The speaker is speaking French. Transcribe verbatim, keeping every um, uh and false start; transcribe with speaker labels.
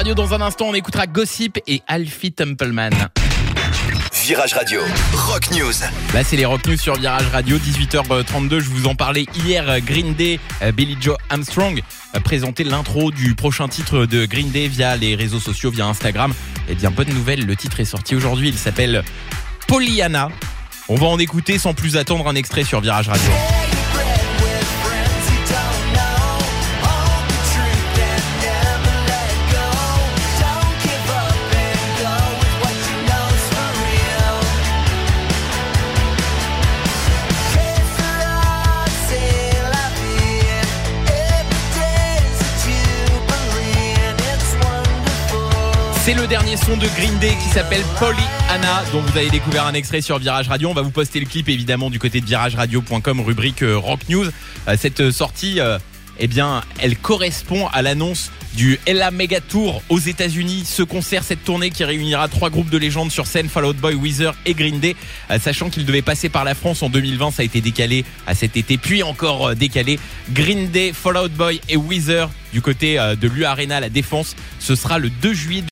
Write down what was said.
Speaker 1: Radio. Dans un instant, on écoutera Gossip et Alfie Templeman.
Speaker 2: Virage Radio, Rock News.
Speaker 1: Là, c'est les Rock News sur Virage Radio, dix-huit heures trente-deux. Je vous en parlais hier. Green Day, Billie Joe Armstrong a présenté l'intro du prochain titre de Green Day via les réseaux sociaux, via Instagram. Eh bien, bonne nouvelle, le titre est sorti aujourd'hui. Il s'appelle Pollyanna. On va en écouter sans plus attendre un extrait sur Virage Radio. C'est le dernier son de Green Day qui s'appelle Pollyanna, dont vous avez découvert un extrait sur Virage Radio. On va vous poster le clip évidemment du côté de virage radio point com, rubrique euh, Rock News. Euh, cette sortie, euh, eh bien, elle correspond à l'annonce du Ella Mega Tour aux États-Unis. Ce concert, cette tournée qui réunira trois groupes de légendes sur scène, Fall Out Boy, Weezer et Green Day. Euh, sachant qu'il devait passer par la France en deux mille vingt, ça a été décalé à cet été, puis encore euh, décalé. Green Day, Fall Out Boy et Weezer du côté euh, de l'U Arena, la Défense. Ce sera le deux juillet.